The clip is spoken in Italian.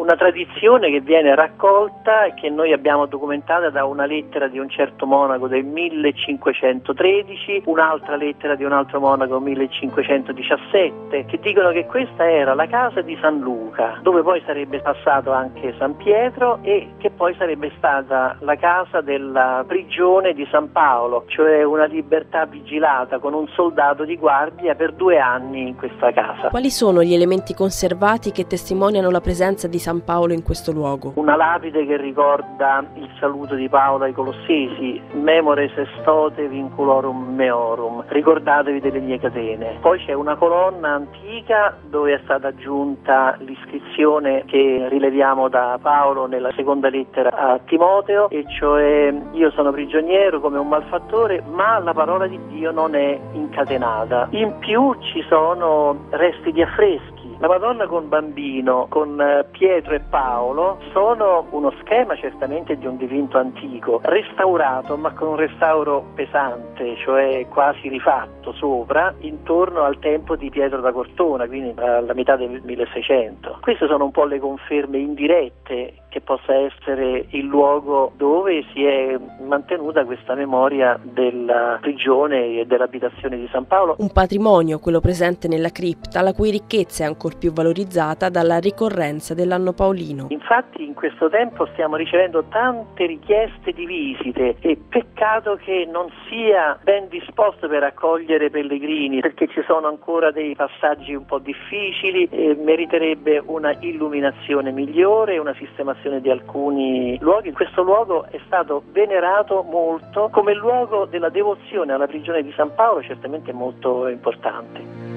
una tradizione che viene raccolta e che noi abbiamo documentata da una lettera di un certo monaco del 1513, un'altra lettera di un altro monaco 1517, che dicono che questa era la casa di San Luca, dove poi sarebbe passato anche San Pietro e che poi sarebbe stata la casa della prigione di San Paolo, cioè una libertà vigilata con un soldato di guardia per 2 anni in questa casa. Quali sono gli elementi conservati che testimoniano la presenza di San Paolo in questo luogo? Una lapide che ricorda il saluto di Paolo ai Colossesi: memores estote vinculorum meorum, ricordatevi delle mie catene. Poi c'è una colonna antica dove è stata aggiunta l'iscrizione che rileviamo da Paolo nella seconda lettera a Timoteo, e cioè: io sono prigioniero come un malfattore, ma la parola di Dio non è incatenata. In più ci sono resti di affreschi. La Madonna con Bambino, con Pietro e Paolo, sono uno schema certamente di un dipinto antico, restaurato ma con un restauro pesante, cioè quasi rifatto sopra, intorno al tempo di Pietro da Cortona, quindi alla metà del 1600. Queste sono un po' le conferme indirette che possa essere il luogo dove si è mantenuta questa memoria della prigione e dell'abitazione di San Paolo. Un patrimonio, quello presente nella cripta, la cui ricchezza è ancor più valorizzata dalla ricorrenza dell'anno paolino. Infatti in questo tempo stiamo ricevendo tante richieste di visite e peccato che non sia ben disposto per accogliere pellegrini, perché ci sono ancora dei passaggi un po' difficili e meriterebbe una illuminazione migliore, una sistemazione di alcuni luoghi. Questo luogo è stato venerato molto come luogo della devozione alla prigione di San Paolo, certamente molto importante.